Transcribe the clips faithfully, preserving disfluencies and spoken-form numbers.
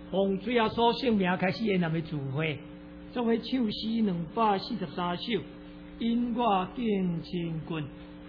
洪水啊所性命开始演南的聚会，总会唱诗两百四十三首，因我敬亲君。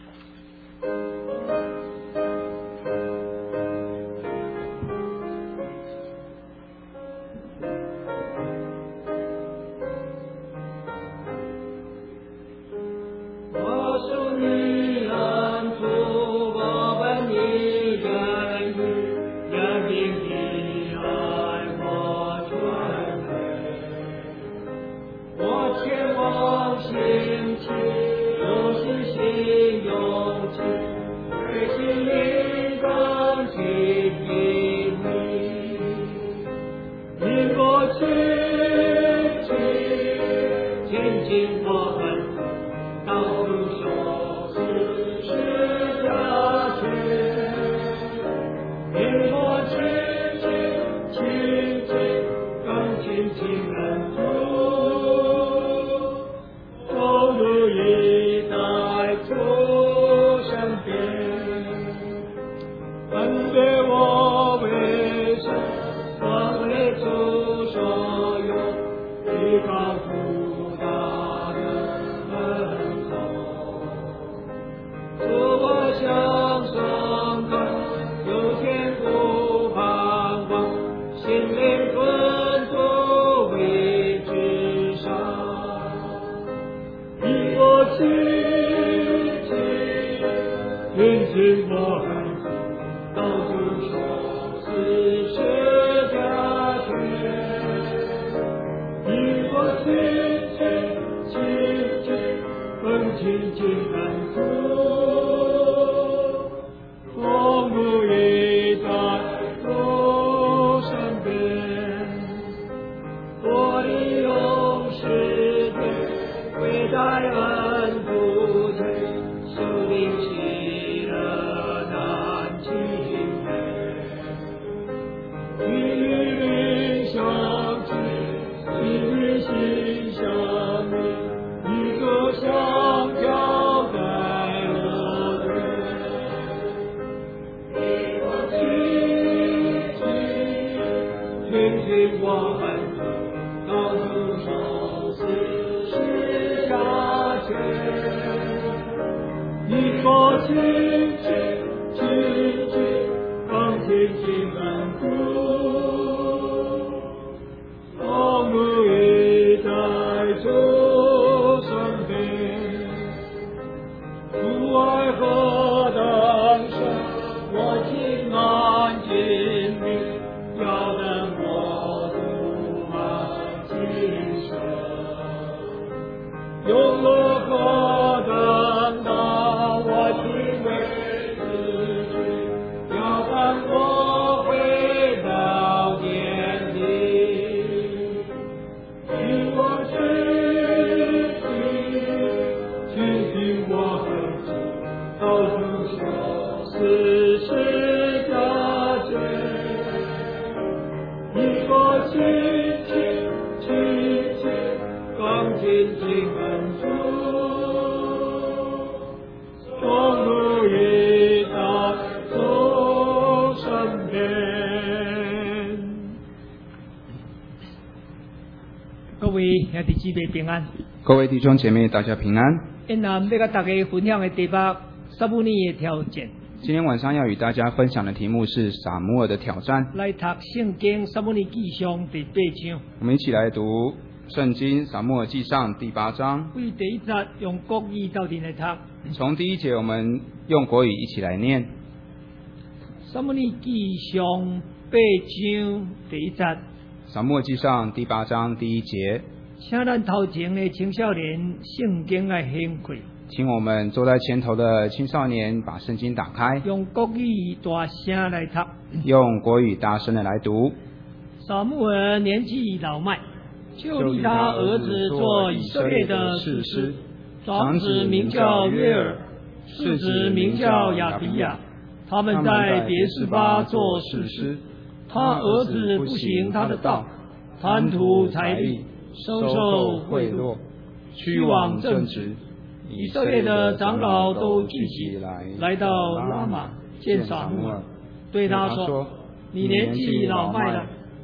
平安，各位弟兄姐妹，大家平安。 因南要跟大家分享的题目，撒母耳的挑战。 今天晚上要与大家分享的题目是撒母耳的挑战。 来读圣经撒母耳记上第八章。 我们一起来读圣经撒母耳记上第八章。 为第一节用国语到底来读。 从第一节我们用国语一起来念。 撒母耳记上八章第一节。 撒母耳记上第八章第一节。 请咱头前的青少年圣经来掀开， 请我们坐在前头的青少年把圣经打开， 用国语大声来读， 用国语大声的来读。 撒母耳年纪老迈，就立他儿子做以色列的士师，长子名叫约尔，次子名叫亚比亚，他们在别是巴做士师。他儿子不行他的道，贪图财利，收受贿赂，屈枉正直。以色列的长老都聚集来，来到拉玛见撒母耳，对他说：“你年纪老迈了，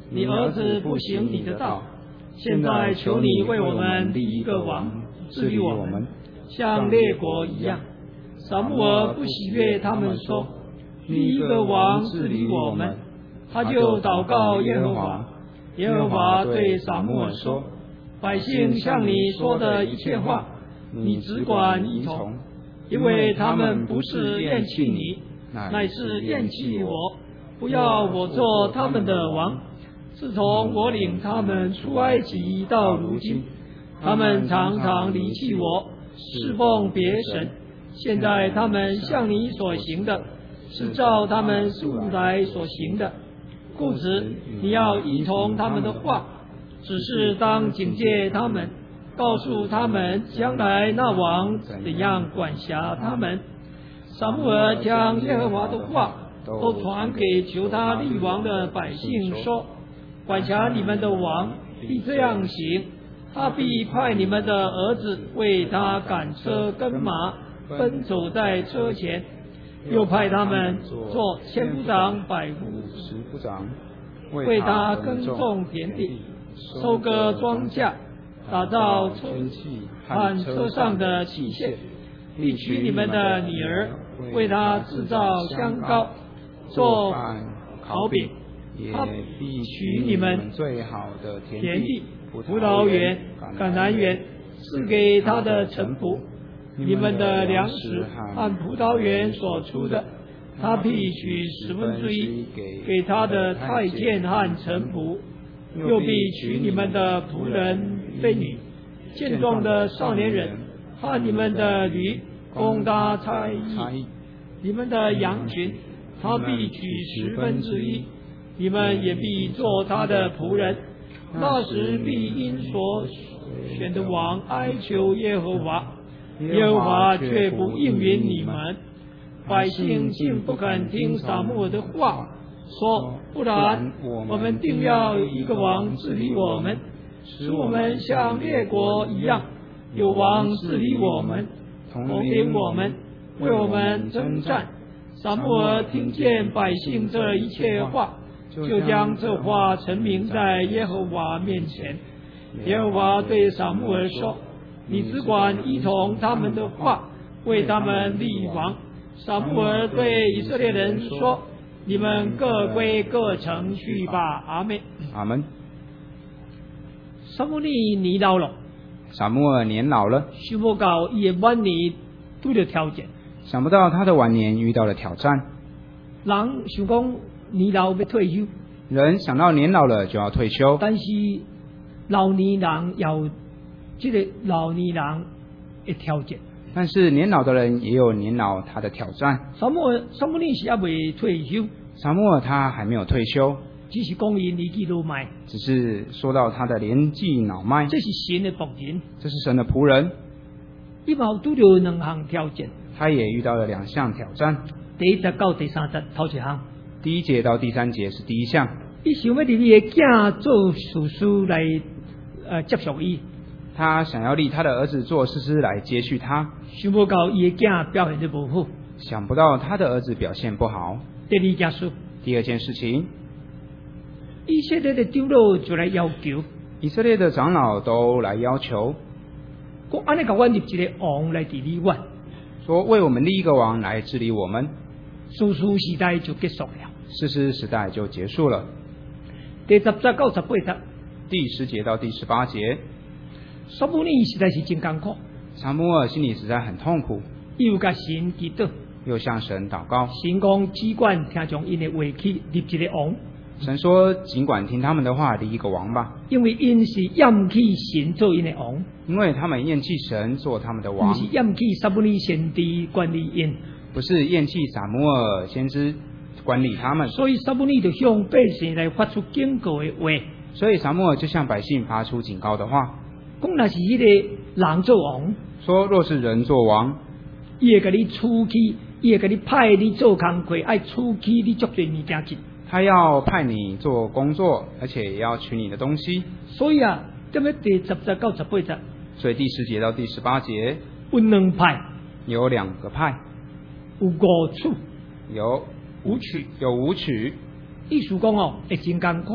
你儿子不行你的道，现在求你为我们立一个王，治理我们，像列国一样。撒母耳不喜悦他们说，立一个王治理我们，他就祷告耶和华。耶和华对撒母耳说，百姓向你说的一切话，你只管依从，因为他们不是厌弃你，乃是厌弃我，不要我做他们的王。自从我领他们出埃及到如今，他们常常离弃我，侍奉别神。现在他们向你所行的，是照他们素来所行的，故此你要依从他们的话，只是当警戒他们，告诉他们将来那王怎样管辖他们。撒母耳将耶和华的话都传给求他立王的百姓说，管辖你们的王必这样行，他必派你们的儿子为他赶车跟马，奔走在车前，又派他们做千夫长、百夫十夫长， 为他耕种田地，收割庄稼，打造车和车上的器械，必娶你们的女儿，为他制造香膏，做烤饼。他必娶你们最好的田地、葡萄园、橄榄园，赐给他的臣仆。你们的粮食和葡萄园所出的，他必取十分之一给他的太监和臣仆，又必取你们的仆人、婢女、健壮的少年人和你们的驴，供他差役。你们的羊群，他必取十分之一，你们也必做他的仆人。那时必因所选的王哀求耶和华，耶和华却不应允你们。百姓竟不肯听撒母耳的话，说不然我们定要有一个王治理我们，使我们像列国一样，有王治理我们，统领我们，为我们征战。撒母耳听见百姓这一切话，就将这话陈明在耶和华面前。耶和华对撒母耳说，你只管依从他们的话，为他们立王。撒母耳对以色列人说，你们各归各城去吧。阿们。 阿们。 撒母耳年老了， 撒母耳年老了， 想不到伊的晚年拄着挑战， 想不到他的晚年遇到了挑战。 人想讲年老要退休， 人想到年老了就要退休， 但是老年人有这个老年人的挑战。 但是年老的人也有年老他的挑战。 撒母耳撒母耳是还未退休， 撒母耳他还没有退休， 只是讲伊年纪老迈， 只是说到他的年纪老迈。 这是神的仆人， 这是神的仆人。 伊嘛拄着两项挑战， 他也遇到了两项挑战。 第一节到第三节头一项， 第一节到第三节是第一项。 伊想要立伊的囝做士师来呃接续伊， 他想要立他的儿子做士师来接续他， 想不到伊的囝表现得不好， 想不到他的儿子表现不好。 第二件事， 第二件事情， 以色列的长老就来要求， 以色列的长老都来要求， 讲安尼甲阮立一个王来治理阮， 说为我们立一个王来治理我们， 士师时代就结束了， 士师时代就结束了。 第十节到十八节， 第十节到第十八节， 撒母耳实在是真艰苦， 撒母耳心里实在很痛苦， 伊有甲神祈祷， 又向神祷告。 神讲只管听从因的话去立一个王， 神说尽管听他们的话立一个王吧， 因为因是厌弃神做因的王， 因为他们厌弃神做他们的王， 不是厌弃撒母耳先知管理因， 不是厌弃撒母耳先知管理他们。 所以撒母耳就向百姓来发出警告的话， 所以撒母耳就向百姓发出警告的话， 讲若是迄个人做王， 说若是人做王， 伊会甲你处去，伊会甲你派你做工课，爱处去你足侪物件去。 他要派你做工作，而且也要取你的东西。 所以啊，这么第十节到十八节， 所以第十节到第十八节有两派， 有两个派， 有五处， 有五曲， 有五曲。 意思讲哦，会真艰苦。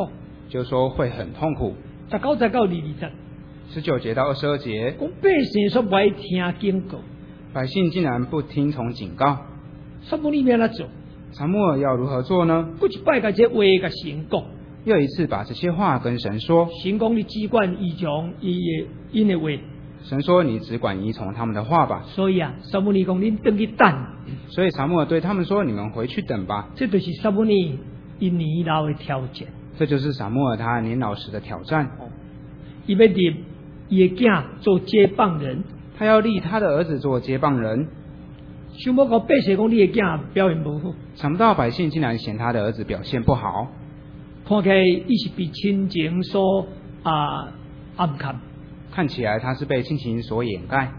就说会很痛苦。 十九、十九、二二十， 十九节到二十二节， 讲百姓说不爱听警告， 百姓竟然不听从警告， 撒母耳要怎做？ 撒母耳要如何做呢？ 过一摆甲这话甲神讲， 又一次把这些话跟神说。 神讲你只管依从伊的因的话。 神说你只管依从他们的话吧。 所以啊，撒母耳讲恁等去等。 所以撒母耳对他们说：你们回去等吧。 这就是撒母耳因年老的挑战。 这就是撒母耳他年老时的挑战。 伊要立伊的囝做接棒人， 他要立他的儿子做接棒人。 想要搞百姓讲你的囝表现不好， 想不到百姓竟然嫌他的儿子表现不好。 看起来伊是被亲情所啊暗藏。 看起来他是被亲情所掩盖。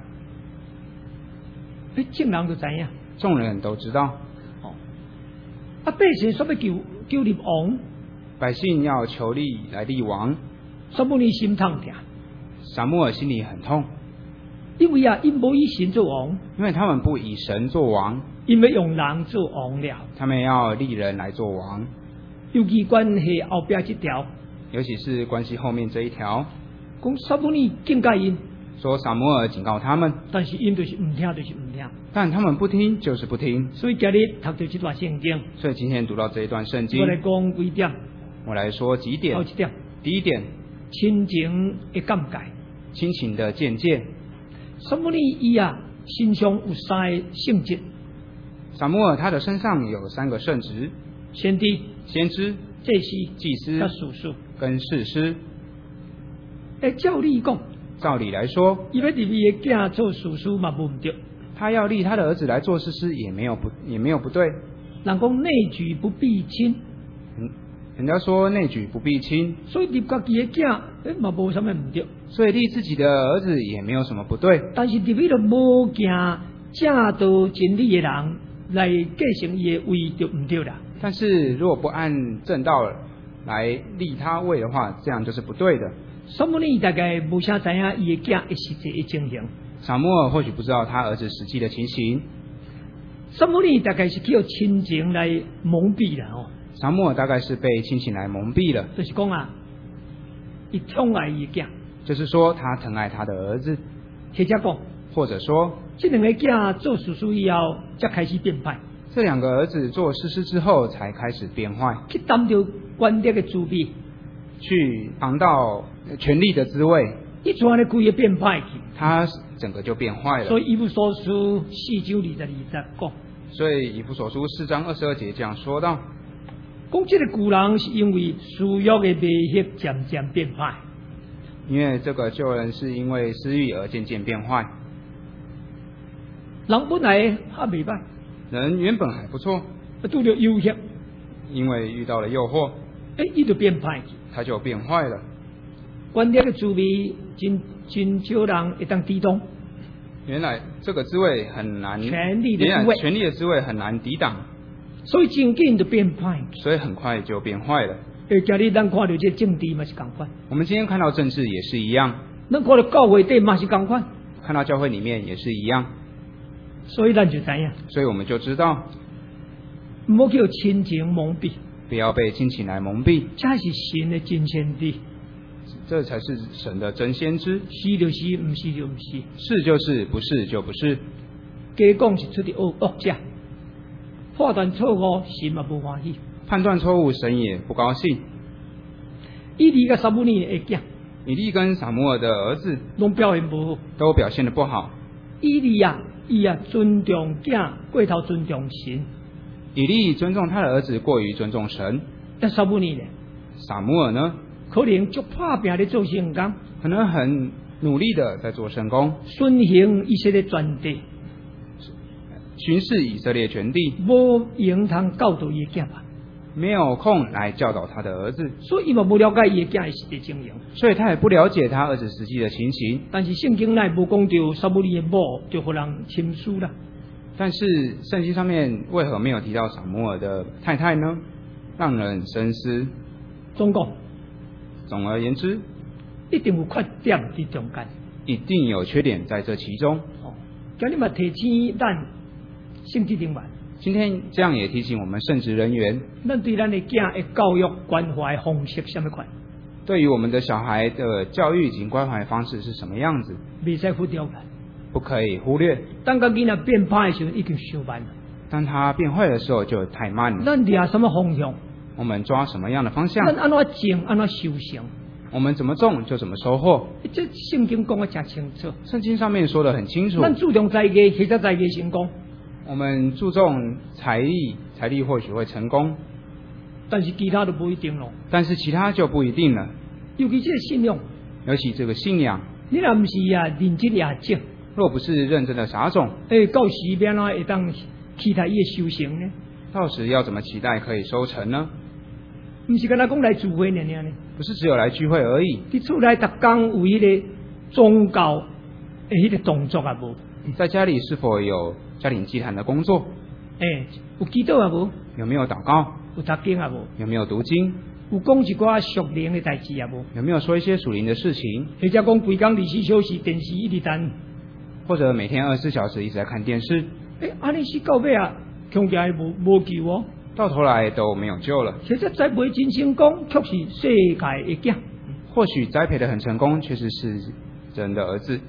哎，众人就知影， 众人都知道。 哦，啊，百姓说要求求立王， 百姓要求立来立王。 撒母耳心痛痛， 撒母耳心里很痛， 因为啊，因无以神做王， 因为他们不以神做王， 因为用人做王了。 他们要立人来做王。 尤其关系后边这条， 尤其是关系后面这一条， 讲撒母耳警戒因， 说撒母耳警告他们， 但是因就是唔听，就是唔听， 但他们不听就是不听。 所以今日读到这段圣经， 所以今天读到这一段圣经， 我来讲几点。 我来说几点。 好几点。 第一点， 亲情的感慨， 亲情的见解。 撒母耳伊啊，身上有三个性质。 撒母耳他的身上有三个圣职： 先知、 先知、 祭司、 祭司、 甲士师跟士师。 诶，照理讲， 照理来说， 伊要立伊的囝做士师嘛无唔对。 他要立他的儿子来做士师，也没有不也没有不对。 人讲内举不避亲， 嗯，人家说内举不避亲， 所以立家己的囝，诶嘛无啥物唔对。 所以立自己的儿子也没有什么不对。 但是立迄个无行正道真理的人来继承伊的位就唔对啦。 但是如果不按正道来立他位的话，这样就是不对的。 撒母耳大概无啥知影伊的囝的实际的情形。 撒母耳或许不知道他儿子实际的情形。 撒母耳大概是叫亲情来蒙蔽啦哦。 撒母耳大概是被亲情来蒙蔽了。 就是讲啊，伊宠爱伊的囝。 就是说他疼爱他的儿子。 或者讲， 或者说， 这两个囝做叔叔以后，才开始变坏。 这两个儿子做士师之后，才开始变坏， 去担着官职的滋味， 去尝到权力的滋味， 一转的规个变坏去， 他整个就变坏了。 所以以弗所书四章二十二节讲， 所以以弗所书四章二十二节这样说到， 讲这个旧人是因为私欲的迷惑渐渐变坏， 因为这个旧人是因为私欲而渐渐变坏。 人本来还未歹， 人原本还不错， 拄着诱惑， 因为遇到了诱惑， 哎，伊就变坏去， 他就变坏了。 官职的滋味真真少人会当抵挡。 原来这个滋味很难， 权力的滋味， 权力的滋味很难抵挡， 所以真紧就变坏， 所以很快就变坏了。 诶，今日咱看到这政治嘛是同款， 我们今天看到政治也是一样， 咱看到教会底嘛是同款， 看到教会里面也是一样， 所以咱就知影， 所以我们就知道， 唔好叫亲情蒙蔽， 不要被亲情来蒙蔽， 这是神的真先知。 这才是神的真先知。 是就是，唔是就唔是。 是就是，不是就不是。 加讲是出的恶恶者，判断错误，神嘛不欢喜。 判断错误，神也不高兴。 以利甲撒母耳的囝， 以利跟撒母耳的儿子， 拢表现不好， 都表现得不好。 以利啊，伊啊尊重囝，过头尊重神。 以利尊重他的儿子，过于尊重神。 但撒母耳呢？ 撒母耳呢？ 可能就拍拼咧做圣工， 可能很努力的在做圣工， 顺行以色列全地， 巡视以色列全地， 无用通教导伊的囝吧， 没有空来教导他的儿子， 所以伊嘛无了解伊的囝的实际情形， 所以他也不了解他儿子实际的情形。 但是圣经内无讲到撒母耳的某就互人亲疏啦。 但是圣经上面为何没有提到撒母耳的太太呢？让人深思。 总讲。 总而言之， 一定有缺点伫中间， 一定有缺点在这其中。 哦，今日嘛提醒咱圣职人员， 今天这样也提醒我们圣职人员， 咱对咱的囝的教育关怀方式什么款？ 对于我们的小孩的教育及关怀方式是什么样子， 未使忽略啦。 不可以忽略。 当个囡仔变歹的时候，已经太慢了。 当他变坏的时候就太慢了。 咱抓什么方向？ 我们抓什么样的方向？ 咱安怎种，安怎收成？ 我们怎么种就怎么收获。 这圣经讲得真清楚。 圣经上面说得很清楚。 咱注重在地，其实在地成功。 我们注重财力，财力或许会成功， 但是其他都不一定咯。 但是其他就不一定了。 尤其这个信仰， 尤其这个信仰， 你若不是啊认真也种， 若不是认真的撒种， 诶，到时变啊会当期待伊的收成呢？ 到时要怎么期待可以收成呢？ 不是跟他讲来聚会呢呢？ 不是只有来聚会而已。 你出来逐工有迄个宗教的迄个动作啊无？ 在家里是否有家庭祭坛的工作？ 诶，有祈祷啊无？ 有没有祷告？ 有读经啊无？ 有没有读经？ 有讲一寡属灵的代志啊无？ 有没有说一些属灵的事情？ 或者讲规工二十四小时电视一直等， 或者每天二十四小时一直在看电视？ 诶，安尼是到尾啊，恐惊无无救哦。 到头来都没有救了。 其实栽培真成功，却是世界的囝。 或许栽培的很成功，确实是人的儿子。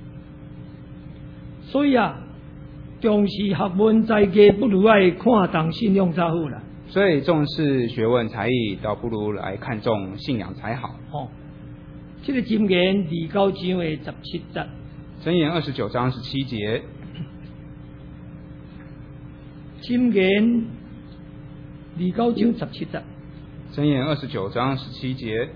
所以啊，重视学问才艺，不如爱看重信仰才好啦。 所以重视学问才艺，倒不如来看重信仰才好。 哦，这个箴言二九章的十七节。 箴言二十九章十七节。 箴言二九章十七节。 箴言二十九章十七节。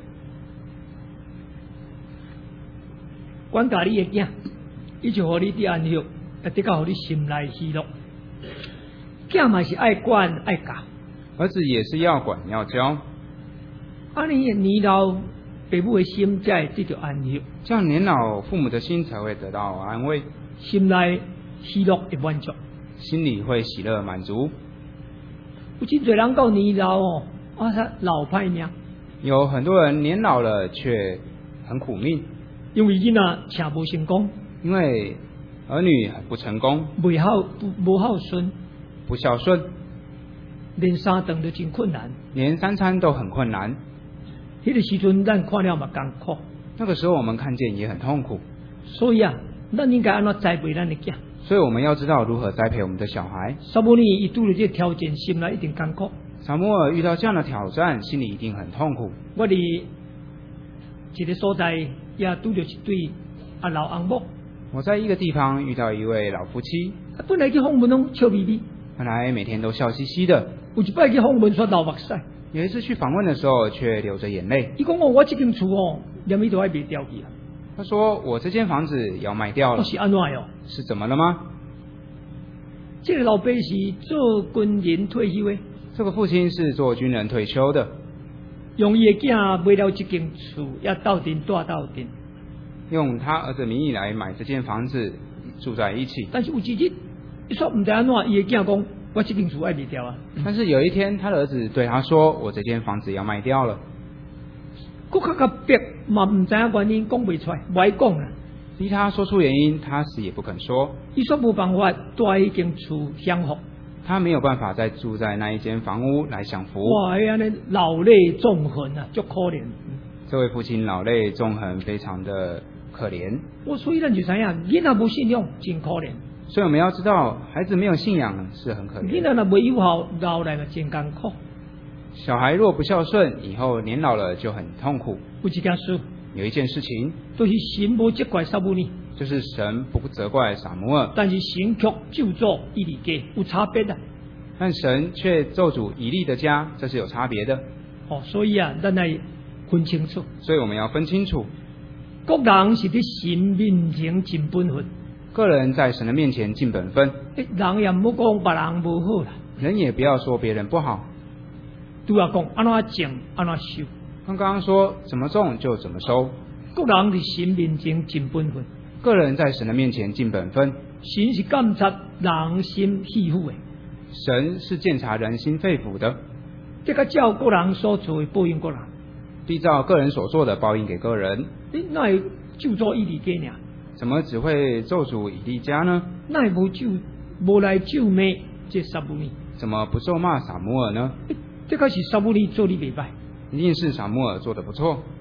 管教你的囝，伊就互你得安息，也得到互你心内喜乐。囝嘛是爱管爱教， 儿子也是要管要教。 安尼年老，父母的心才会得到安息。 这样年老父母的心才会得到安慰， 心内喜乐会满足， 心里会喜乐满足。 有真侪人到年老哦，啊他老歹命。 有很多人年老了却很苦命。 因为囡仔请无成功， 因为儿女很不成功， 不孝不无孝顺， 不孝顺， 连三顿都真困难， 连三餐都很困难。 迄个时阵，咱看了嘛艰苦。 那个时候我们看见也很痛苦。 所以啊，咱应该安怎栽培咱的囝？ 所以我们要知道如何栽培我们的小孩。 撒母耳伊拄着这个条件，心内一定艰苦。 撒母耳遇到这样的挑战，心里一定很痛苦。 我伫一个所在。也拄着一对啊老翁某， 我在一个地方遇到一位老夫妻， 本来去访问拢笑眯眯， 本来每天都笑嘻嘻的， 有一摆去访问却流目屎。 有一次去访问的时候，却流着眼泪。 伊讲哦，我这间厝哦，连伊都爱卖掉去啊。 他说我这间房子要卖掉了。 我是安怎哟？ 是怎么了吗？ 这个老爸是做军人退休的。 这个父亲是做军人退休的。 用伊的囝买了这间厝，要斗阵住斗阵。 用他儿子名义来买这间房子，住在一起。 但是有一日，伊说唔知安怎，伊的囝讲，我这间厝爱卖掉啊。 但是有一天，他的儿子对他说：“我这间房子要卖掉了。” 佫较较逼嘛，唔知影原因，讲袂出来，唔爱讲啦。 逼他说出原因，他死也不肯说。 伊说无办法住迄间厝享福。 他没有办法再住在那一间房屋来享福。 哇，安尼老泪纵横啊，足可怜。 这位父亲老泪纵横，非常的可怜。 我所以咱就知影，囡仔无信仰真可怜。 所以我们要知道，孩子没有信仰是很可怜。 囡仔若袂有效，老来嘛真艰苦。 小孩若不孝顺，以后年老了就很痛苦。 有一件事， 有一件事情， 就是神无责怪撒母耳。 就是神不责怪撒母耳， 但是神却咒诅以利家，有差别的。 但神却咒诅以利的家，这是有差别的。 哦，所以啊，咱来分清楚。 所以我们要分清楚， 各人是伫神面前尽本分， 个人在神的面前尽本分。 人也唔好讲别人无好啦， 人也不要说别人不好。 都要讲安怎种安怎收。 刚刚说怎么种就怎么收。 各人伫神面前尽本分。 个人在神的面前尽本分。 神是监察人心肺腑的， 神是鉴察人心肺腑的。 这个照个人所做的报应个人， 必照个人所做的报应给个人。 你哪会就做以利家呢？ 怎么只会咒诅以利家呢？ 哪会无就无来咒骂这撒母耳？ 怎么不咒骂撒母耳呢？ 这个是撒母耳做的袂歹， 一定是撒母耳做的不错。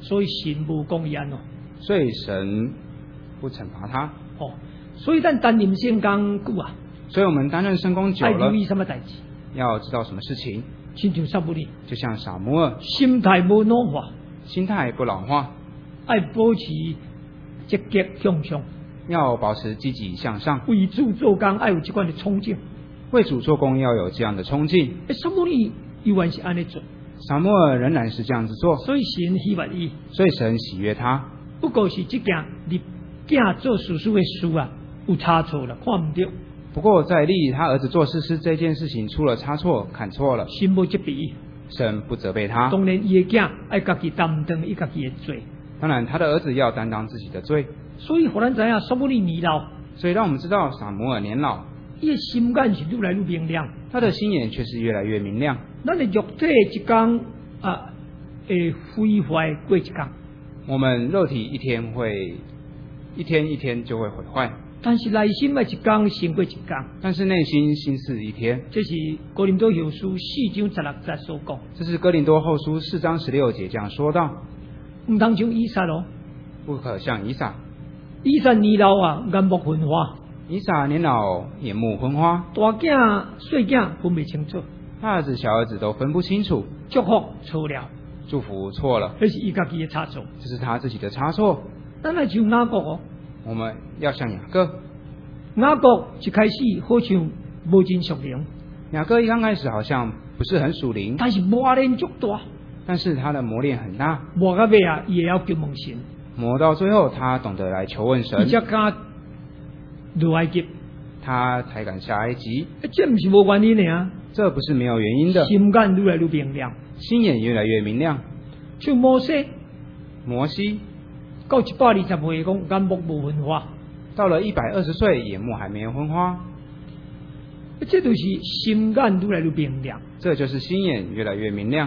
所以神无公义哦。 所以神不惩罚他。 哦，所以咱担任圣工久啊， 所以我们担任圣工久了， 爱留意什么代志？ 要知道什么事情， 亲像撒母耳， 就像撒母耳， 心态无老化， 心态不老化， 爱保持积极向上， 要保持积极向上， 为主做工爱有这款的冲劲。 为主做工要有这样的冲劲。 诶，撒母耳依然是安尼做， 撒母耳仍然是这样子做， 所以神喜悦伊。 所以神喜悦他。 不过是这件立囝做事事的事啊，有差错了，看唔到。 不过在立他儿子做士师这件事情出了差错，看错了， 神无责备伊。 神不责备他。 当然，伊的囝爱家己担当伊家己的罪。 当然，他的儿子要担当自己的罪。 所以，互咱知影撒母耳年老， 所以让我们知道撒母耳年老， 伊的心眼是愈来愈明亮， 他的心眼却是越来越明亮。 咱的肉体一天啊，会毁坏过一天。 我们肉体一天会一天一天就会毁坏， 但是内心的一天胜过一天。 但是内心心似一天。 这是哥林多后书四章十六节所讲。 这是哥林多后书四章十六节这样说道。 唔通像以撒咯， 不可像以撒。 以撒年老啊，眼目昏花。 以撒年老，眼目昏花。 大囝、小囝分不清楚。 他儿子、小儿子都分不清楚。 祝福错了， 祝福错了， 这是伊家己的差错。 这是他自己的差错。 咱来像雅各哦， 我们要像雅各。 雅各一开始好像无真属灵， 雅各一刚开始好像不是很属灵， 但是磨练足大， 但是他的磨练很大， 磨到尾啊，伊也要求问神。 磨到最后，他懂得来求问神， 伊才敢落埃及， 他才敢下埃及。 这不是无原因的啊， 这不是没有原因的。 心眼愈来愈明亮， 心眼越来越明亮。 像摩西， 摩西到一百二十岁讲眼目无昏花， 到了一百二十岁，眼目还没有昏花。 这就是心眼愈来愈明亮。 这就是心眼越来越明亮。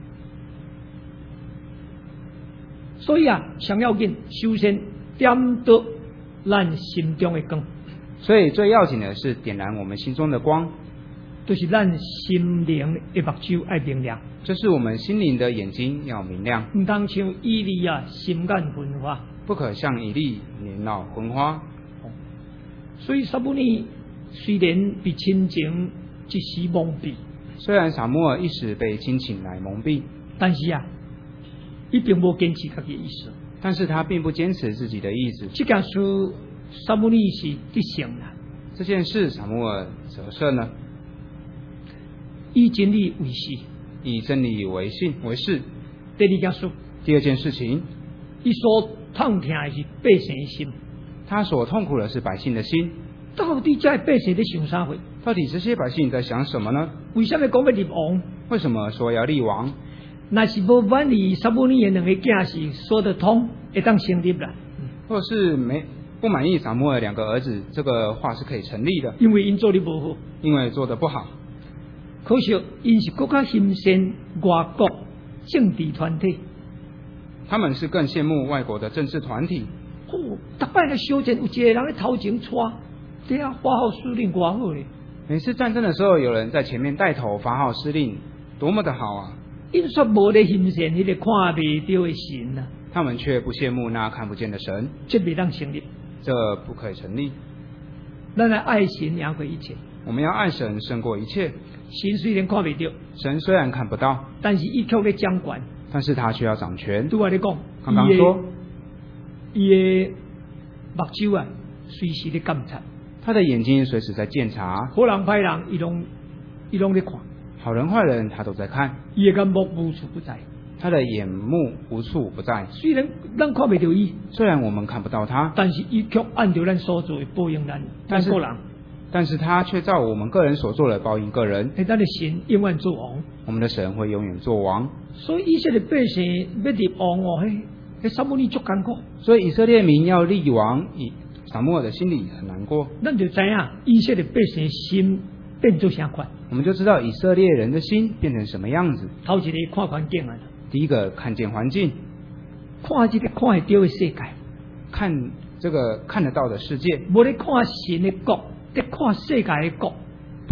所以啊，上要紧，首先点到咱心中的光。 所以最要紧的是点燃我们心中的光， 就是咱心灵的目睭爱明亮， 就是我们心灵的眼睛要明亮， 唔当像以利啊心眼昏花， 不可像以利年老昏花。 所以撒母耳虽然被亲情一时蒙蔽， 虽然撒母耳一时被亲情来蒙蔽， 但是啊，伊并无坚持家己的意思。 但是他并不坚持自己的意志。 这件事撒母耳是得胜啦。 这件事撒母耳得胜了， 以真理为事， 以真理为信为事。 第二件事， 第二件事情， 伊所痛疼的是百姓的心。 他所痛苦的是百姓的心。 到底这百姓在想啥货？ 到底这些百姓在想什么呢？ 为什么讲要立王？ 为什么说要立王？ 那是无满意撒母耳的两个囝是说得通，会当成立啦。 或是没不满意撒母耳两个儿子，这个话是可以成立的。 因为因做得不好， 因为做得不好。 可惜因是更加欣赏外国政治团体。 他们是更羡慕外国的政治团体。 哦，逐摆个修建有一个人在头前带，对啊，发号施令多好嘞。 每次战争的时候，有人在前面带头发号施令，多么的好啊！ 因说无咧欣赏迄个看袂到的神啊， 他们却不羡慕那看不见的神， 这袂当成立， 这不可以成立。 咱来爱神赢过一切。 我们要爱神胜过一切。 神虽然看袂到， 神虽然看不到， 但是伊却咧掌管， 但是他却要掌权。 对我来讲， 刚刚说， 伊的目睭啊，随时咧监察， 他的眼睛随时在检查， 好人歹人，伊拢伊拢咧看。 好人坏人他都在看， 伊的眼目无处不在， 他的眼目无处不在。 虽然咱看不到伊， 虽然我们看不到他， 但是伊却按照咱所做的报应咱， 但是个人， 但是他却照我们个人所做的报应个人。 诶，咱的神永远做王， 我们的神会永远做王。 所以以色列百姓要立王哦，嘿，迄撒母耳足艰苦。 所以以色列民要立王，以撒母耳的心里很难过。 咱就知影以色列百姓心变做啥款。 我们就知道以色列人的心变成什么样子。 头一个看环境啊， 第一个看见环境， 看这个看得到的世界， 看这个看得到的世界， 无咧看神的国，咧看世界的国。 不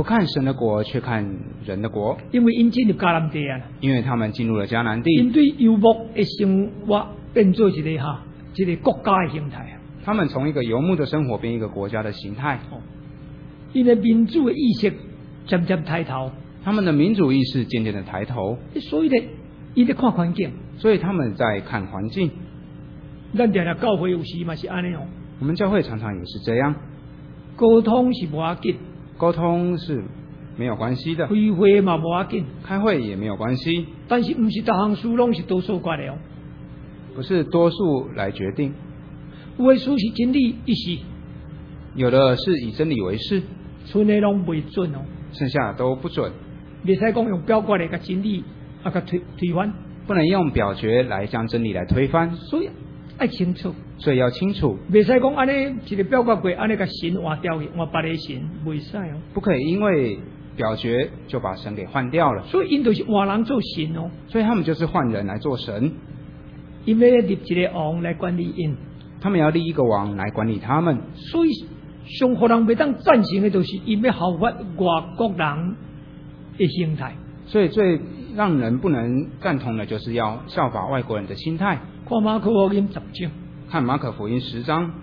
不看神的国，却看人的国， 因为因进入迦南地啊， 因为他们进入了迦南地， 因对游牧的生活变做一个哈一个国家的形态啊。 他们从一个游牧的生活变一个国家的形态。 因为民主的意识渐渐抬头， 他们的民主意识渐渐的抬头， 所以呢，伊在看环境， 所以他们在看环境。 咱常常教会有时嘛是安尼哦。 我们教会常常也是这样， 沟通是无要紧， 沟通是没有关系的， 开会嘛无要紧， 开会也没有关系， 但是不是大项事拢是多数决的哦。 不是多数来决定， 有的事是真理一时， 有的是以真理为是， 剩的拢袂准哦， 剩下都不准， 袂使讲用表决来甲真理啊甲推推翻， 不能用表决来将真理来推翻， 所以爱清楚， 所以要清楚， 袂使讲安尼一个表决过，安尼甲神换掉去，换别个神，袂使哦。 不可以因为表决就把神给换掉了， 所以因就是换人做神哦， 所以他们就是换人来做神， 因要立一个王来管理因， 他们要立一个王来管理他们， 所以上互人袂当赞成的，就是因要效法外国人的心态。 所以最让人不能赞同的，就是要效法外国人的心态。 看马可福音十章， 看马可福音十章，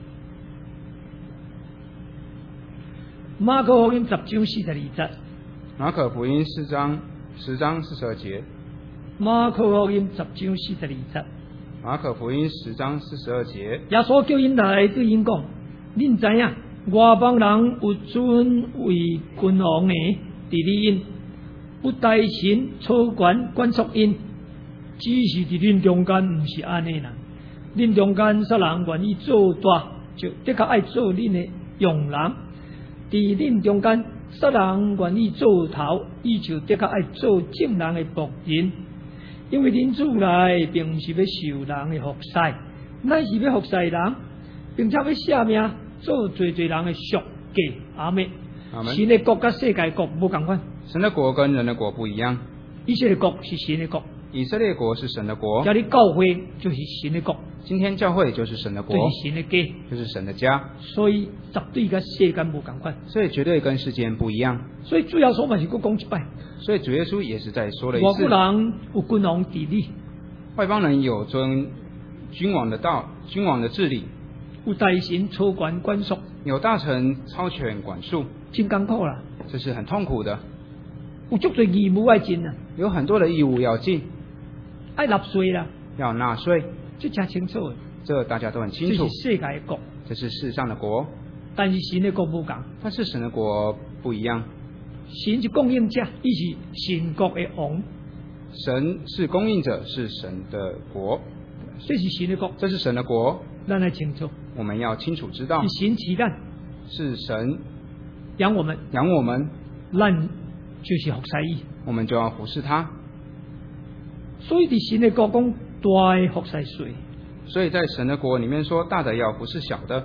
马可福音十章四十二节， 马可福音四章十章四十二节， 马可福音十章四十二节， 马可福音十章四十二节， 耶稣叫因来对因讲：恁知影外邦人有尊为君王的，伫你因不大臣操管管束因，只是伫恁中间毋是安尼啦。恁中间啥人愿意做大，就的确爱做恁的用人；伫恁中间啥人愿意做头，伊就的确爱做正人的仆人。因为恁主来并毋是要受人的服侍，乃是要服侍人，并且要舍命做最最人的赎价。阿妹，神的国甲世界国无共款。 神的国跟人的国不一样， 以色列国是神的国， 以色列国是神的国， 今日教会就是神的国， 今天教会就是神的国， 就是神的家， 就是神的家， 所以绝对甲世间无共款， 所以绝对跟世间不一样。 所以主要说嘛是佫讲一摆， 所以主耶稣也是在说了一次， 外国人有君王治理， 外邦人有尊君王的道，君王的治理， 有大臣操管管束， 有大臣操权管束， 真艰苦啦， 这是很痛苦的。 有足多义务要尽啊， 有很多的义务要尽， 爱纳税啦， 要纳税， 这真清楚的， 这大家都很清楚。 这是世界的国， 这是世上的国， 但是神的国无共， 但是神的国不一样。 神是供应者，伊是神国的王， 神是供应者，是神的国， 这是神的国， 这是神的国， 咱要清楚， 我们要清楚知道， 是神饲咱， 是神养我们， 养我们， 咱就是服侍伊， 我们就要服侍他。 所以伫神的国讲大的服侍税， 所以在神的国里面说，大的要服侍小的。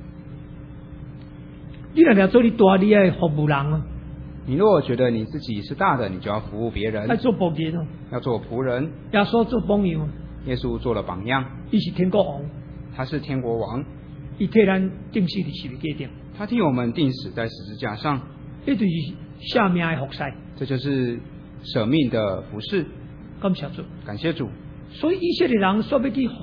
你若要做你大，你爱服务人啊， 你如果觉得你自己是大的，你就要服务别人， 爱做仆人哦， 要做仆人。 耶稣做榜样， 耶稣做了榜样， 伊是天国王， 他是天国王， 伊替咱定死伫十字架顶， 他替我们钉死在十字架上， 这就是下命的服侍， 这就是舍命的服侍。 感谢主， 感谢主。 所以以色列人说要去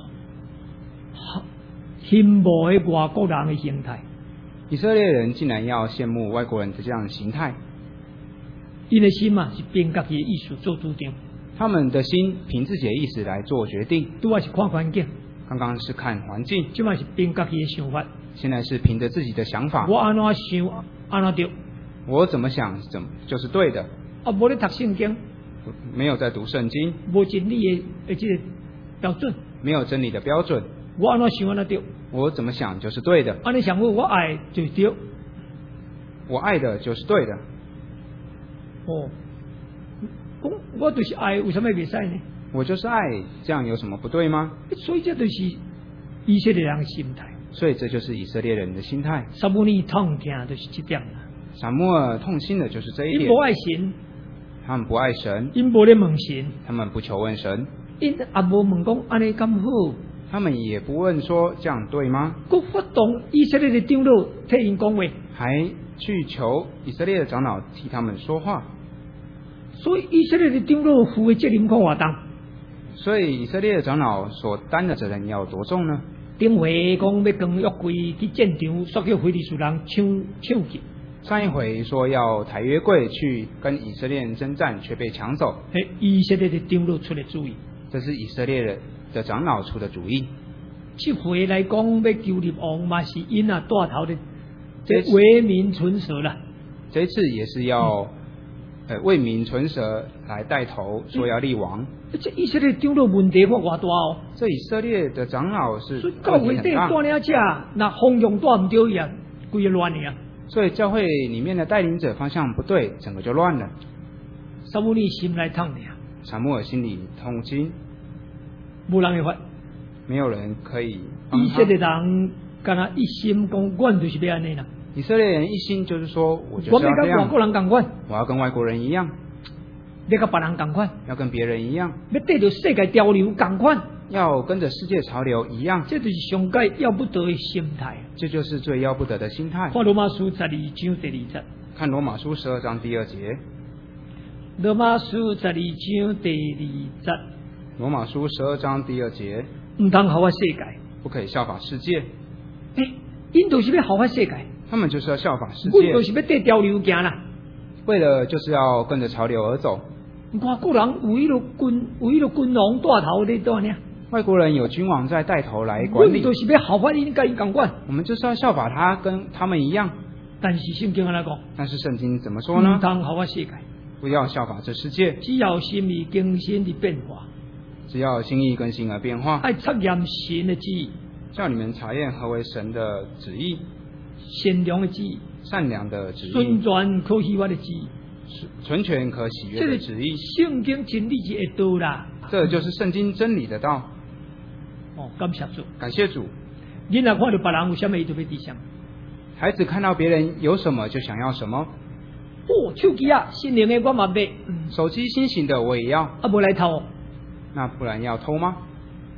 羡慕的外国人的形态， 以色列人竟然要羡慕外国人的这样的形态， 因的心嘛是凭家己的意思做主张， 他们的心凭自己的意思来做决定。 拄啊是看环境， 刚刚是看环境， 即嘛是凭家己的想法， 现在是凭着自己的想法。 我安怎想安怎对， 我怎么想怎么就是对的。 啊，无咧读圣经， 没有在读圣经， 无真理的的这个标准， 没有真理的标准， 我安怎想安怎对， 我怎么想就是对的。 安尼想好，我爱就对。 我爱的就是对的。 哦，讲我就是爱，为什么袂使呢？ 我就是爱，这样有什么不对吗？ 所以这就是以色列人的心态。 所以这就是以色列人的心态。 撒母耳痛听就是这点啦。 撒母耳痛心的就是这一点。 因无爱神， 他们不爱神， 因无咧问神， 他们不求问神， 因也无问讲安尼咁好， 他们也不问说这样对吗？ 佮发动以色列的长老替因讲话， 还去求以色列的长老替他们说话。 所以以色列的长老负的责任看偌重。 所以以色列的长老所担的责任要多重呢？ 顶回讲要跟约柜去战场，煞叫非利士人抢抢去。 上一回说要抬约柜去跟以色列人征战，却被抢走。 嘿，以色列的长老出的主意。 这是以色列的长老出的主意。 这回来讲要救立王嘛，是因啊带头的，这为民存蛇了。 这一次也是要、嗯、呃为民存蛇来带头，说要立王。 这以色列长老问题看偌大哦。 这以色列的长老是所以教会底带领者，那方向带唔对呀，规个乱呀。 所以教会里面的带领者方向不对，整个就乱了。 撒母耳心来痛的呀。 撒母耳心里痛心， 无人会发。 没有人可以帮他。 以色列人干那一心讲，我就是要安尼啦。 以色列人一心就是说，我就是要这样。 我要跟外国人同款， 我要跟外国人一样。 要跟别人同款， 要跟别人一样。 要对着世界潮流同款， 要跟着世界潮流一样。 这就是上界要不得的心态。 这就是最要不得的心态。 看罗马书十二章第二节。 看罗马书十二章第二节。 罗马书十二章第二节。 罗马书十二章第二节。 唔通效法世界， 不可以效法世界。 诶，因就是要效法世界， 他们就是要效法世界。 我就是要对潮流行啦。 为了就是要跟着潮流而走。 外国人有一个君，有一个君王带头在做呢。 外国人有君王在带头来管理。 我就是要效法因跟伊同款。 我们就是要效法他，跟他们一样。 但是圣经来讲， 但是圣经怎么说呢？ 唔通效法世界， 不要效法这世界。 只要心意更新的变化。 只要心意更新而变化， 爱测验神的旨意， 叫你们查验何为神的旨意， 善良的旨意， 善良的旨意， 纯全可喜悦的旨意， 纯全可喜悦的旨意。 圣经真理是会道啦， 这就是圣经真理的道。 哦，感谢主， 感谢主。 囡仔看到别人有什么，伊就要伫啥。 孩子看到别人有什么就想要什么。 哦，手机啊，新型的我嘛买， 手机新型的我也要。 啊，无来偷。 那不然要偷吗？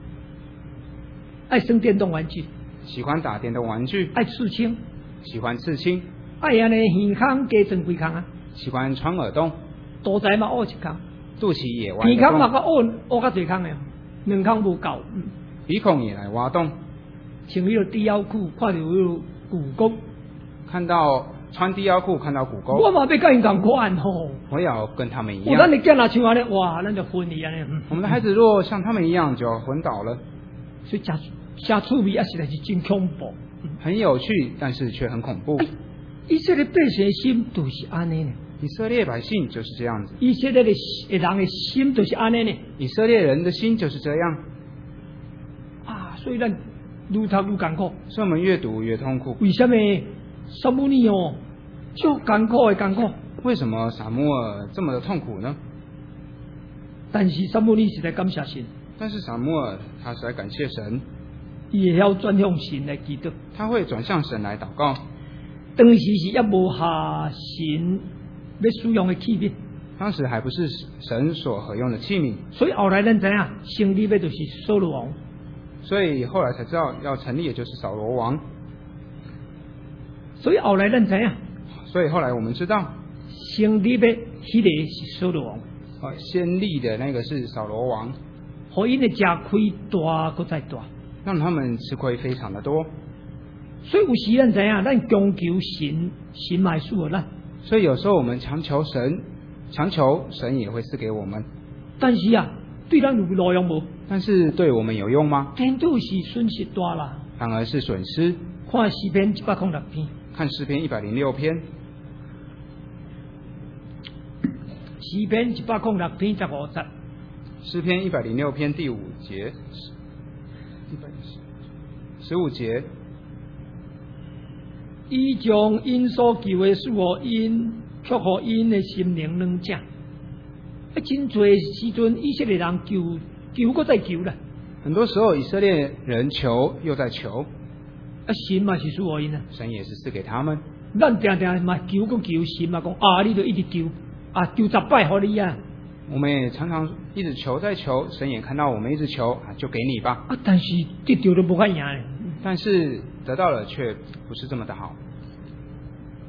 爱生电动玩具， 喜欢打电动玩具， 爱刺青， 喜欢刺青， 爱安尼耳孔加装几孔啊， 喜欢穿耳洞， 肚脐嘛挖一孔， 肚脐也挖一耳孔嘛个挖挖较侪孔的，两孔无够， 鼻孔也来挖洞， 穿迄个低腰裤，看到迄个骨沟， 看到。穿低腰裤看到骨沟， 我嘛要跟因同款吼。 我也要跟他们一样。 哦，咱的囝若像安尼，哇，咱就昏去安尼。 我们的孩子若像他们一样，就要昏倒了。 所以真真趣味，啊，实在是真恐怖。 很有趣，但是却很恐怖。 哎，以色列百姓的心都是安尼呢。 以色列百姓就是这样子。 以色列的人的心都是安尼呢。 以色列人的心就是这样。 啊，所以咱愈读愈艰苦。 所以我们越读越痛苦。 为什么？撒母耳哦，就艰苦的艰苦。 为什么撒母耳这么的痛苦呢？ 但是撒母耳是在感谢神。 但是撒母耳他是在感谢神。 伊也要转向神来祈祷。 他会转向神来祷告。 当时是也无下神要使用的器皿。 当时还不是神所合用的器皿。 所以后来咱知影，成立的就是扫罗王。 所以后来才知道要成立的就是扫罗王。 所以后来咱知影， 所以后来我们知道， 先立的迄个是扫罗王， 啊，先立的那个是扫罗王， 互因的吃亏大搁再大， 让他们吃亏非常的多。 所以有时咱知影，咱强求神，神嘛会赐予咱。 所以有时候我们强求神，强求神也会赐给我们。 但是啊，对咱有路用无？ 但是对我们有用吗？ 天都是损失大啦， 反而是损失。 看诗篇一百零六篇。 看诗篇一百零六篇， 诗篇一百零六篇十五节， 诗篇一百零六篇第五节，一百十五节， 伊将因所求的赐予因，却互因的心灵软正。啊，真侪时阵，以色列人求求搁再求啦。 很多时候，以色列人求又在求。 啊，神嘛是赐予因啊， 神也是赐给他们。 咱定定嘛求个求，神嘛讲啊，你就一直求啊，求十摆互你啊。 我们也常常一直求在求，神也看到我们一直求啊，就给你吧。 啊，但是得到都不法赢嘞。 但是得到了却不是这么的好。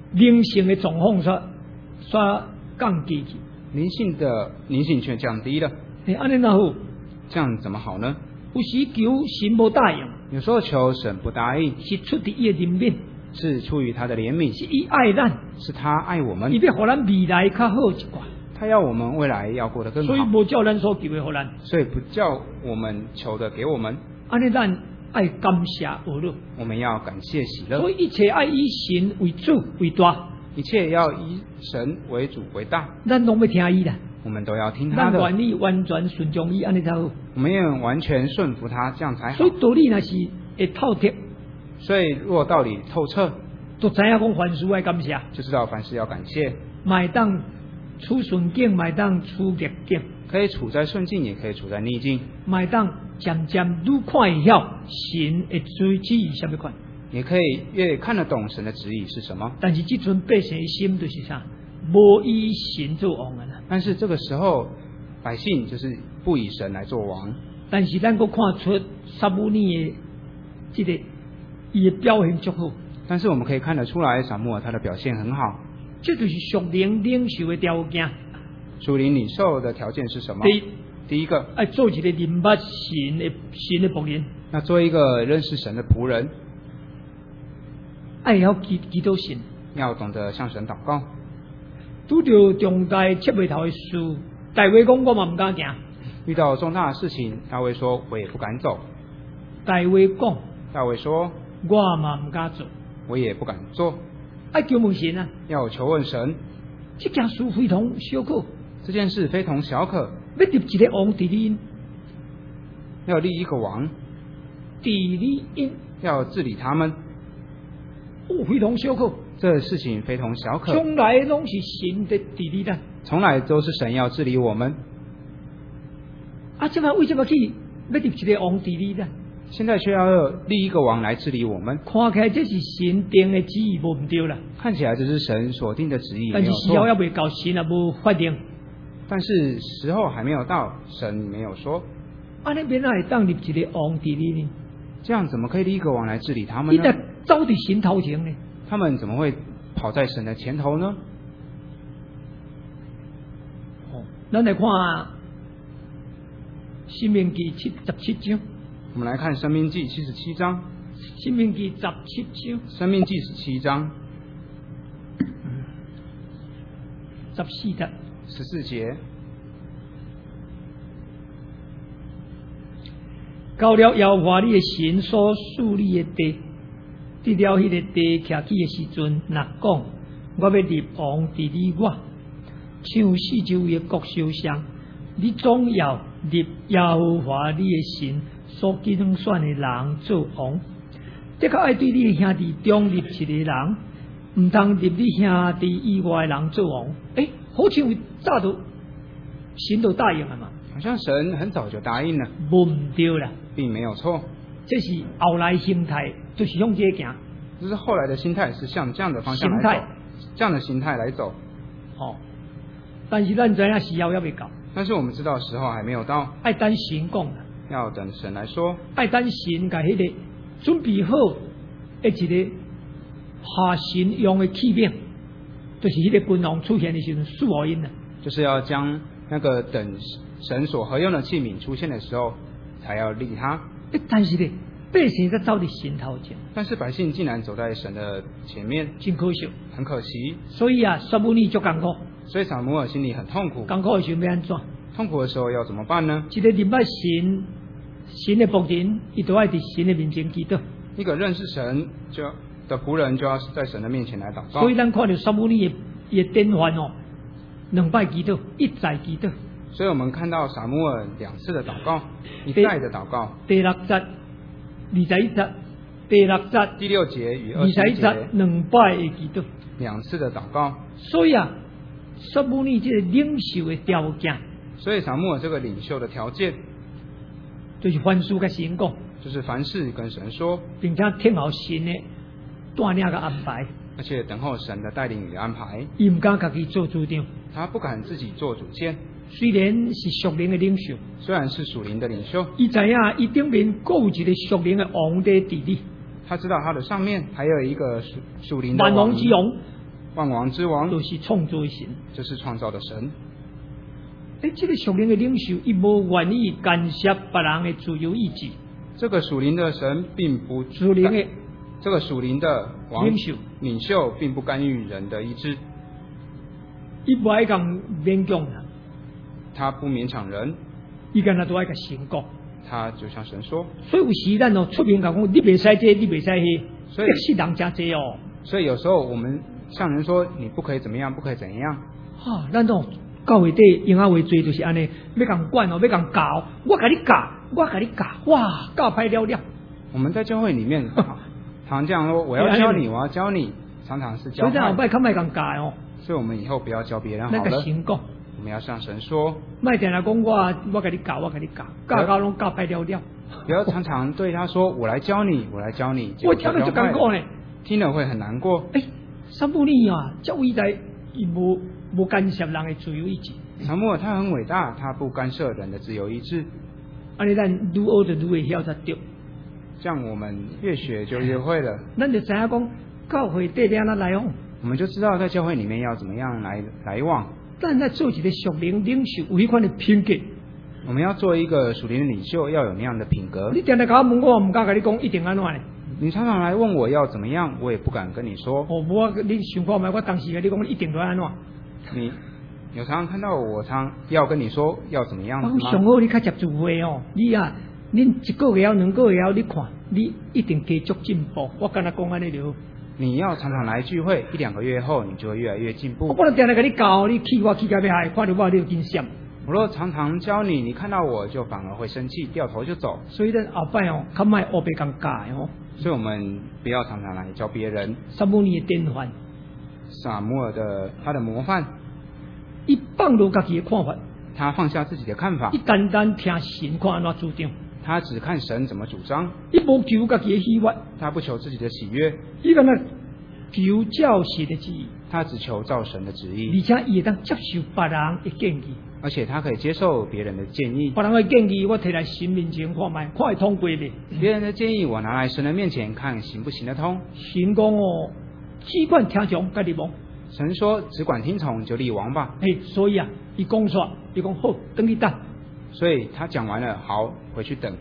灵性的状况所所降低去， 灵性的灵性却降低了。 哎，安尼哪好？ 这样怎么好呢？ 有时求神无答应， 有时候求神不答应， 是出于伊的怜悯， 是出于他的怜悯， 是伊爱咱， 是他爱我们， 伊要互咱未来较好一寡。 他要我们未来要过得更好， 所以无叫咱所求的互咱， 所以不叫我们求的给我们。 安尼咱爱感谢而乐， 我们要感谢喜乐， 所以一切爱以神为主为大， 一切要以神为主为大， 咱拢要听伊啦。 我们都要听他的， 咱愿意完全顺从伊，安尼才好。 我们也完全顺服他，这样才好。 所以道理若是会透彻， 所以若道理透彻， 就知影讲凡事爱感谢， 就知道凡事要感谢。 买当处顺境，买当处逆境， 可以处在顺境，也可以处在逆境， 买当渐渐愈看会晓神会追旨意什么款， 也可以越看得懂神的旨意是什么。 但是这阵百姓的心就是啥，无以神做王啊！ 但是这个时候，百姓就是不以神来做王。 但是咱佫看出撒母耳的这个伊的表现足好， 但是我们可以看得出来，撒母耳他的表现很好。 这就是属灵领袖的条件。 属灵领袖的条件是什么？ 第一， 第一个， 爱做一个明白神的神的仆人， 那做一个认识神的仆人， 爱晓祈祈祷神， 要懂得向神祷告。 拄着重大切袂头的事，大卫讲我嘛唔敢行。 遇到重大的事情，大卫说：“我也不敢走。” 大卫讲， 大卫说：“ 我嘛唔敢做。” 我也不敢做。 爱求问神啊！ 要求问神， 这件事非同小可。 这件事非同小可。 要立一个王治理， 要立一个王治理因， 要治理他们， 哦，非同小可。 这事情非同小可。 从来拢是神的治理咱， 从来都是神要治理我们。 啊，这摆为什么去要立一个王治理咱？ 现在却要立一个王来治理我们， 看起来这是神定的旨意，无唔对啦。 看起来这是神所定的旨意， 但是时候也未到，神也无法定。 但是时候还没有到，神没有说。 安尼免哪会当立一个王治理呢？ 这样怎么可以立一个王来治理他们呢？ 伊得走伫神头前呢？ 他们怎么会跑在神的前头呢？ 哦，咱来看《申命记》七十七章。 我们来看《申命记》七十七章， 《申命记》十七章， 《申命记》十七章十四节， 十四节。 到了耶和华你的神所赐你的地，得了迄个地徛起的时阵，若讲我要立王治理我，像四周围的国首相，你总要立耶和华你的神所拣选的人做王。的确爱对你的兄弟中立一个人，唔通立你兄弟以外的人做王。诶，好像早都神都答应了嘛。 好像神很早就答应了， 无唔对啦， 并没有错。 这是后来心态，就是向这行。 这是后来的心态，是向这样的方向来走，这样的心态来走。 哦，但是咱知影时候还未到， 但是我们知道时候还没有到， 爱等神讲啦， 要等神来说， 爱等神甲迄个准备好的一个下神用的器皿，就是迄个君王出现的时候，赐予因啦。 就是要将那个等神所合用的器皿出现的时候，才要立他。 但是呢，百姓在走伫神头前， 但是百姓竟然走在神的前面， 真可惜， 很可惜。 所以啊，撒母耳足艰苦， 所以撒母耳心里很痛苦。 艰苦的时候要安怎？ 痛苦的时候要怎么办呢？ 一个明白神神的仆人，伊都爱伫神的面前祈祷。 一个认识神就的仆人，就要在神的面前来祷告。 所以咱看到撒母耳的的典范哦，两摆祈祷，一再祈祷。 所以我们看到撒母耳两次的祷告，一再的祷告。 第六节、二十一节、第六节、 第六节与二二十一十一节节两摆的祈祷， 两次的祷告。 所以啊，撒母耳这个领袖的条件， 所以撒母耳这个领袖的条件， 就是凡事跟神讲， 就是凡事跟神说， 并且听候神的带领个安排， 而且等候神的带领与安排。 伊唔敢家己做主张， 他不敢自己做主见。 虽然是属灵的领袖， 虽然是属灵的领袖， 伊知影伊顶面各有一个属灵的王在治理， 他知道他的上面还有一个属属灵的万王之王， 万王之王就是创造的神， 这是创造的神。 诶，这个属灵的领袖，伊无愿意干涉别人的自由意志。 这个属灵的神并不属灵的这个属灵的王领袖领袖并不干预人的意志， 伊不爱讲勉强人， 他不勉强人， 伊干那都爱个神讲。 他就像神说。 所以有时咱哦出面讲讲，你袂使这，你袂使迄， 所以逼死人家这哦。 所以有时候我们向人说你不可以怎么样，不可以怎样。 哈、啊，咱哦教会底用啊话做就是安尼，要共管哦，要共教，我甲你教，我甲你教，哇，教歹了了。 我们在教会里面常这样说，我要教你，我要教你，常常是教坏。 所以咱后摆较莫共教哦。 所以我们以后不要教别人好了。 那个神讲， 我们要向神说， 莫定来讲我，我甲你教，我甲你教，教教拢教歹了了。 不要常常对他说，我来教你，我来教你。 我听了就艰苦呢， 听了会很难过。 哎，撒母耳啊，这伟大，伊无无干涉人的自由意志。 撒母耳他很伟大，他不干涉人的自由意志。 安尼咱愈学就愈会晓得对。 这样我们越学就越会了。 咱就知影讲教会底边安来往， 我们就知道在教会里面要怎么样来来往。 咱在做一个属灵领袖，有迄款的品格。 我们要做一个属灵的领袖，要有那样的品格。 你定定甲我问我，唔敢甲你讲一定安怎呢？ 你常常来问我要怎么样，我也不敢跟你说。 哦，我你想看觅，我当时甲你讲一定要安怎？ 你有常常看到我常要跟你说要怎么样子吗？ 上好你较接触会哦，你啊，恁一个月、两个月，你看，你一定继续进步。我跟他讲安尼就好。 你要常常来聚会，一两个月后，你就会越来越进步。 我不能定定甲你教，你气我气甲要害，看到我你就真闪。 我若常常教你，你看到我就反而会生气，掉头就走。 所以咱后摆哦，较莫黑白共教的哦。 所以我们不要常常来教别人。 撒母耳的典范， 撒母耳的他的模范， 伊放落家己的看法， 他放下自己的看法， 伊单单听神看安怎主张， 他只看神怎么主张， 伊无求家己的喜悦， 他不求自己的喜悦， 伊敢若求照神的旨意， 他只求照神的旨而意， 且伊会当接受别人的建议。 而且他可以接受别人的建议。 别人的建议我摕来神面前看卖，看会通过未？ 别人的建议我拿来神的面前看行不行得通。 神讲哦，只管听从，家己王。 神说只管听从就立王吧。 哎，所以啊，伊讲煞，伊讲好，等你等。 所以他讲完了，好，回去等。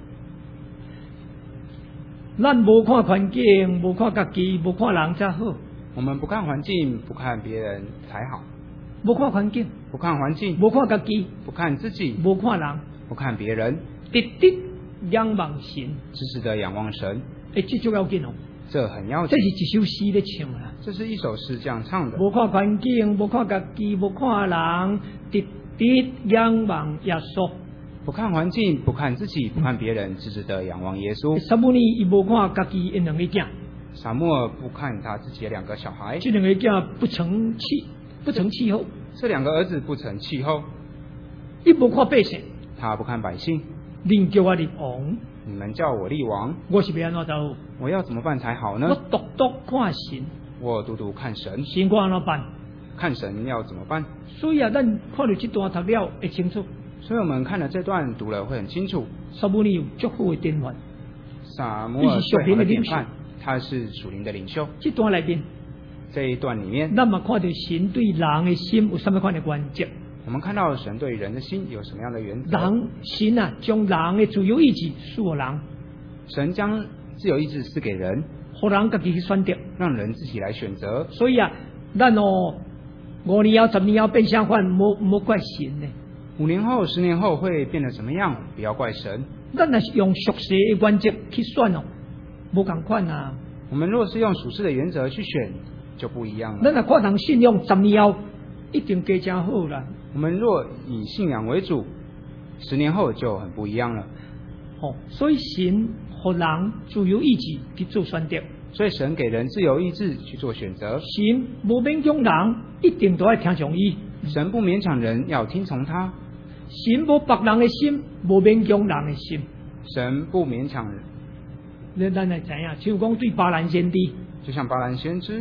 咱无看环境，无看家己，无看人才好。 我们不看环境，不看别人才好。 无看环境， 不看环境， 无看家己， 不看自己， 无看人， 不看别人， 直直仰望神， 直直的仰望神。 哎，这就要紧哦。 这很要紧。 这是一首诗咧唱啦。 这是一首诗这样唱的。 无看环境，无看家己，无看人，直直仰望耶稣。 不看环境，不看自己，不看别人，直直的仰望耶稣。 撒母耳伊无看家己的两个囝。 撒母耳不看他自己的两个小孩。 这两个囝不成气，不成气候。 这两个儿子不成气候。 伊无看百姓。 他不看百姓。 恁叫我立王。 你们叫我立王。 我是要安怎做？ 我要怎么办才好呢？ 我独独看神。 我独独看神。 神我安怎办？ 看神要怎么办？ 所以啊，咱看到这段读了会清楚。 所以我们看了这段读了会很清楚。 撒母耳有足好的典范。 撒母耳最好的典范，他是属灵的领袖。 这段里面， 这一段里面， 咱嘛看到神对人的心有什么款的原则？ 我们看到神对人的心有什么样的原则？ 人神啊，将人的自由意志赐给人。 神将自由意志赐给人， 让人自己去选择， 让人自己来选择。 所以啊，咱哦，五年后、十年后变相反，莫莫怪神呢。 五年后、十年后会变得怎么样？不要怪神。 咱若是用属实的原则去选哦，无同款啊。 我们若是用属实的原则去选，就不一样了。 咱若看人信用，十年后一定加真好啦。 我们若以信仰为主，十年后就很不一样了。 哦，所以神给人自由意志去做选择。 所以神给人自由意志去做选择。 神无勉强人，一定都要听从伊。 神不勉强人，要听从他。 神无别人的心，无勉强人的心。 神不勉强人。 你咱来知影，像讲对巴兰先知， 就像巴兰先知，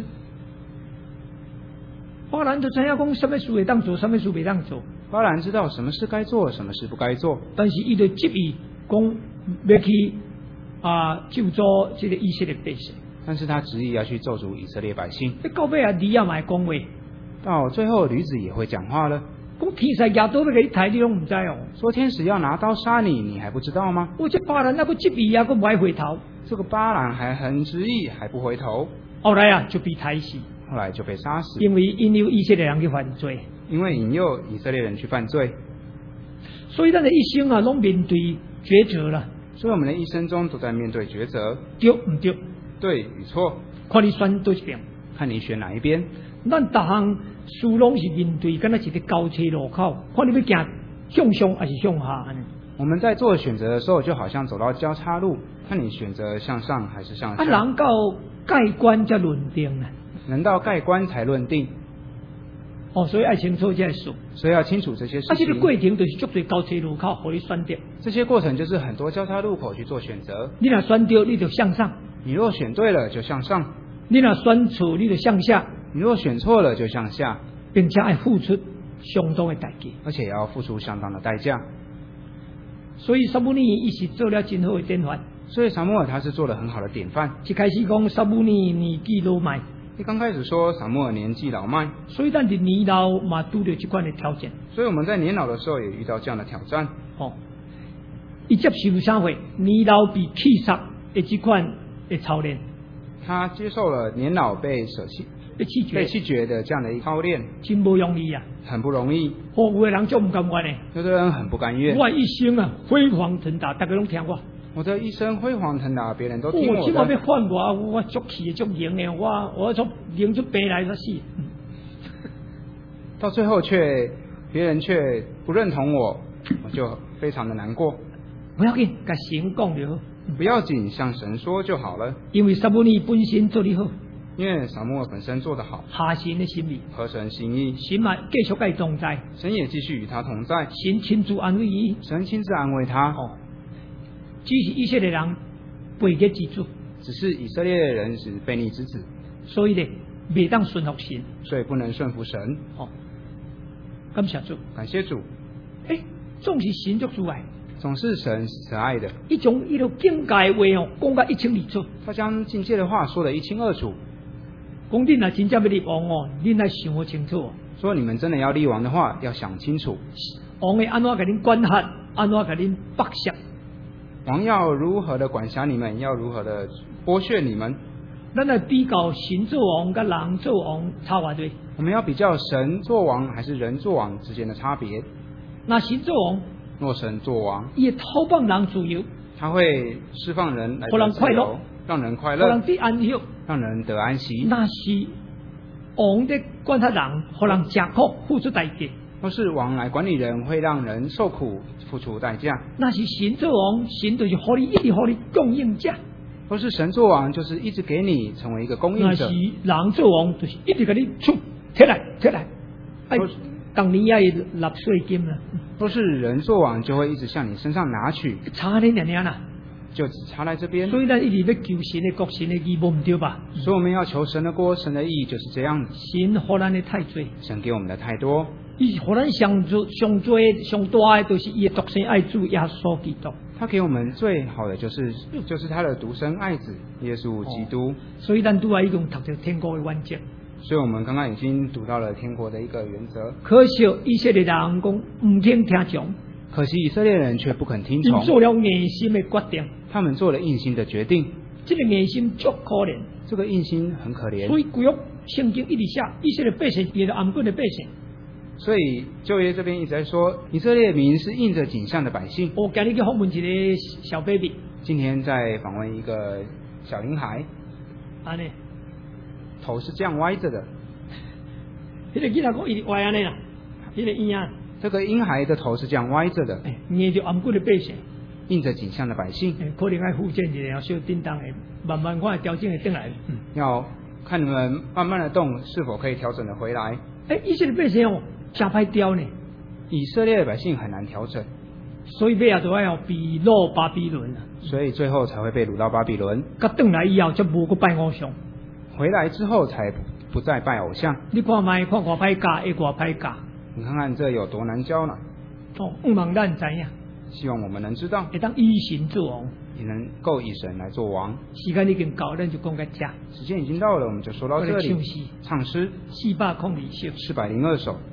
巴兰就知影讲什么事会当做，什么事袂当做。 巴兰知道什么事该做，什么事不该做， 但是伊就执意讲要去啊救助这个以色列百姓。 但是他执意要去咒诅以色列百姓。 到尾啊，你也买讲话， 到最后驴子也会讲话了， 讲天使牙刀要给你抬，你拢唔知哦。 说天使要拿刀杀你，你还不知道吗？ 我这巴兰那个执意啊，个不爱回头。 这个巴兰还很执意，还不回头， 后来啊就被抬死， 后来就被杀死， 因为引诱以色列人去犯罪， 因为引诱以色列人去犯罪。 所以咱的一生啊，拢面对抉择啦。 所以我们的一生中都在面对抉择， 对唔对？ 对与错， 看你选对一边， 看你选哪一边。 咱逐项事拢是面对，敢若一个交叉路口，看你要行向上还是向下。 我们在做选择的时候，就好像走到交叉路，看你选择向上还是向下。 啊，人到盖棺才论定啊， 人到盖棺才论定。 哦，所以爱清楚这事， 所以要清楚这些事情。 啊，这个过程就是足多交叉路口，互你选择。 这些过程就是很多交叉路口去做选择。 你若选对，你就向上； 你若选对了，就向上； 你若选错，你就向下。 你若选错了，就向下， 并且要付出相当的代价， 而且也要付出相当的代价。 所以撒母耳伊是做了真好的典范。 所以撒母耳他是做了很好的典范。 一开始讲撒母耳年纪老迈， 一刚开始说撒母耳年纪老迈， 所以咱伫年老嘛拄着这款的条件。 所以我们在年老的时候也遇到这样的挑战。 哦，伊接受社会年老被弃杀的这款的操练。 他接受了年老被舍弃、 被弃绝、 被弃绝的这样的一操练， 真不容易啊！ 很不容易。 好有的人就唔甘愿呢， 有的人很不甘愿。 我一生啊辉煌腾达，大家拢听我。 我的一生辉煌腾达，别人都听我的。 我起码要换我，我足气足赢的，我我从赢出白来才死。 到最后却别人却不认同我，我就非常的难过。 不要紧，甲神讲就好。 不要紧，向神说就好了。 因为撒母耳本身做得好， 因为撒母耳本身做得好， 合神的心意， 合神心意， 神嘛继续跟他同在， 神也继续与他同在， 神亲自安慰伊， 神亲自安慰他。 哦，只是以色列人背逆之子， 只是以色列人是悖逆之子， 所以呢，未当顺服神， 所以不能顺服神。 哦，感谢主， 感谢主。 诶，总是神作主爱。 总是神慈爱的， 一种伊就境界话哦，讲甲一清二楚。 他将境界的话说得一清二楚。 讲你若真正要立王哦，你来想好清楚。 说你们真的要立王的话，要想清楚。 王会安怎给恁管辖，安怎给恁剥削。 王要如何的管辖你们，要如何的剥削你们。 咱来比较神做王跟人做王差偌多。 我们要比较神做王还是人做王之间的差别。 那神做王。 若神做王， 也偷放人自由， 他会释放人来让人快乐， 让人快乐， 让人得安息， 让人得安息。 那是王的管他人，让人吃苦，付出代价。 若是王来管理人，会让人受苦，付出代价。 那是神做王，神就是互你一直互你供应者。 若是神做王，就是一直给你成为一个供应者。 那是人做王，就是一直给你出摕来摕来，哎，当年也纳税金了。 若是人做王，就会一直向你身上拿取， 差你娘娘啦， 就只差在这边。 所以咱一直要求神的国、神的义，无唔对吧？ 所以我们要求神的国、神的义，就是这样。 神互咱的太多， 神给我们的太多， 伊互咱上最、上最、上大的，就是伊的独生爱子耶稣基督。 他给我们最好的就是就是他的独生爱子耶稣基督。 哦、所以咱拄啊已经读到天国的原则。 所以我们刚刚已经读到了天国的一个原则。 可惜以色列人讲唔听听从， 可惜以色列人却不肯听从， 做了硬心的决定。 他们做了硬心的决定。 这个硬心足可怜， 这个硬心很可怜。 所以旧约圣经一直写以色列百姓也是安稳的百姓。 所以旧约这边一直在说，以色列民是印着景象的百姓。 我今日去访问一个小 baby， 今天在访问一个小婴孩， 安尼。 头是这样歪着的， 那个囡仔讲伊歪安尼啦，那个婴儿， 这个婴孩的头是这样歪着的， 念着安稳的百姓， 印着景象的百姓， 可能要复健一下，小叮当的，慢慢看调整会转来。嗯， 要看你们慢慢的动，是否可以调整的回来。 哎，以色列百姓哦，真歹调呢， 以色列的百姓很难调整， 所以尾啊就要被掳巴比伦了， 所以最后才会被掳到巴比伦。 甲转来以后就无个拜偶像。 回来之后才不再拜偶像。 你看卖看外歹教，会外歹教。 你看看这有多难教呢？ 哦，唔望咱知影。 希望我们能知道， 会当以神做王， 也能够以神来做王。 时间已经到，咱就讲到这。 时间已经到了，我们就说到这里。唱诗四百空二首， 四百零二首。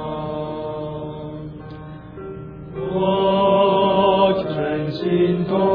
心中